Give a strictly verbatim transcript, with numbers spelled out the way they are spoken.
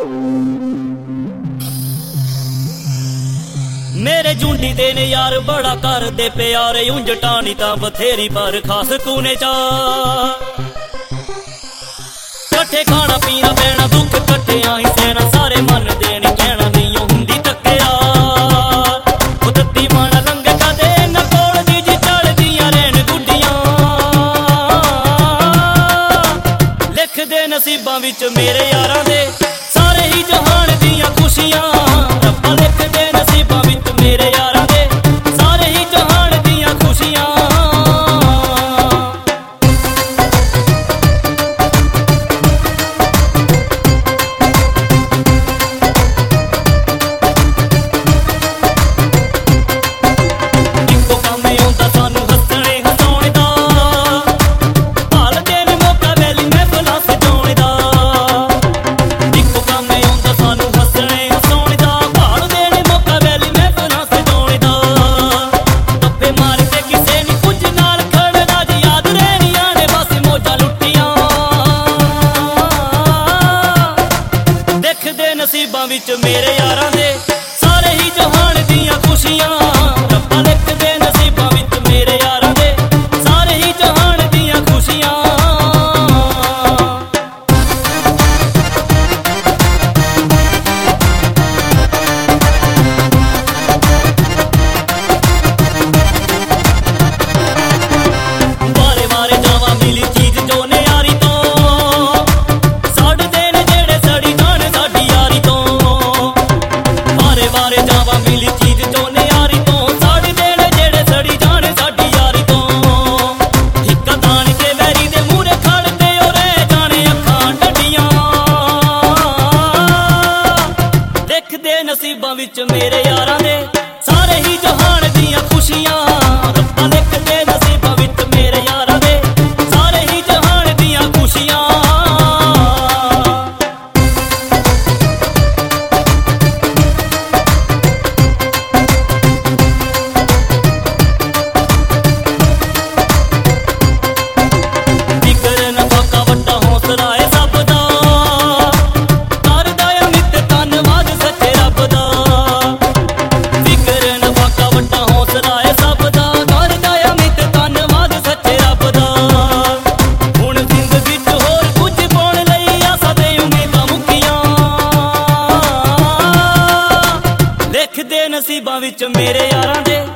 मेरे झुंडी दे ने यार बड़ा कर दे प्यार उंज टाणी ता बथेरी पर खास कूने चा कट्ठे खाना पीना पैना दुख कट्ठे आई सहना सारे मन देने कहना नहीं हुंदी टक्कया उदती माना रंग का दे न कोल दी जी चढ़ दियां रैन गुड्डियां लिख दे नसीबां विच मेरे यारां दे सारे ही जहान दियां खुशियां रब्बा लिख दे नसीबां विच मेरे यारां दे सारे ही जहान दियां खुशियां नसीबां विच मेरे यारां दे सारे ही जहान दियां खुशियां रब्बा लिख दे नसीबां विच मेरे यारां दे सारे ही जहान दियां खुशियां वारे वारे जावा मिली चीज जो ने यारी तो वारे जावा मिली चीज चोने यारी तो साड़ी देने जेड़े सड़ी जाने साड़ी यारी तो हिक्का तान के वैरी दे मूरे खड़ते और जाने अखां डडियां लिख दे नसीबां विच मेरे यारां दे सारे ही जहान दियां खुशियां रब्बा लिख दे नसीबां विच मेरे यारां दे सारे ही जहान दियां खुशियां नसीबां विच मेरे यारां दे